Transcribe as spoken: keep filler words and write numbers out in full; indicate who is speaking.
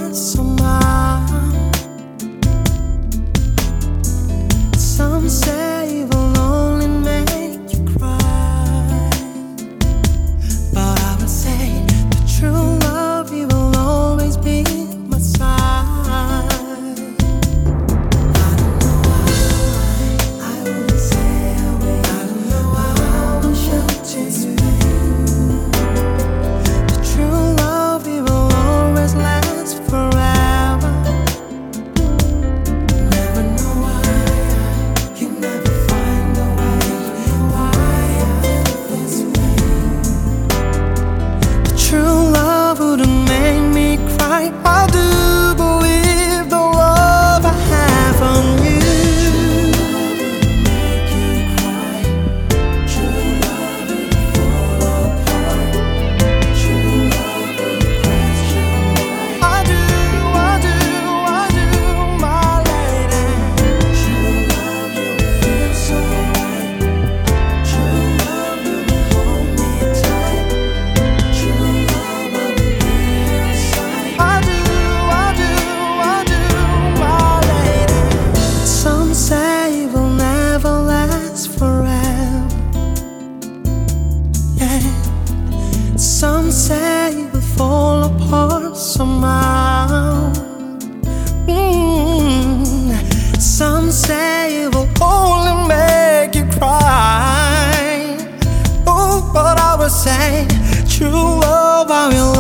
Speaker 1: apart somehow. Some say it will only make you cry, but I would say the true love, you will always be my side. I don't know why I would say I will. I don't know why I will show to you. The true love, you will always last forever. Never know why you never find a way. Why I feel this way. The true love wouldn't make me cry. I do believe the love I have on you. Make you cry. True love would fall apart. True love would question why. I do, I do, I do, my lady. True love, you will feel so right. True love, you will hold me tight. True love, I will be your side. I do, I do, I do, my lady. Some say it will never last forever. Yeah. Some say it will fall apart somehow. Mm. Some say it will only make you cry. Oh, but I would say true love, I will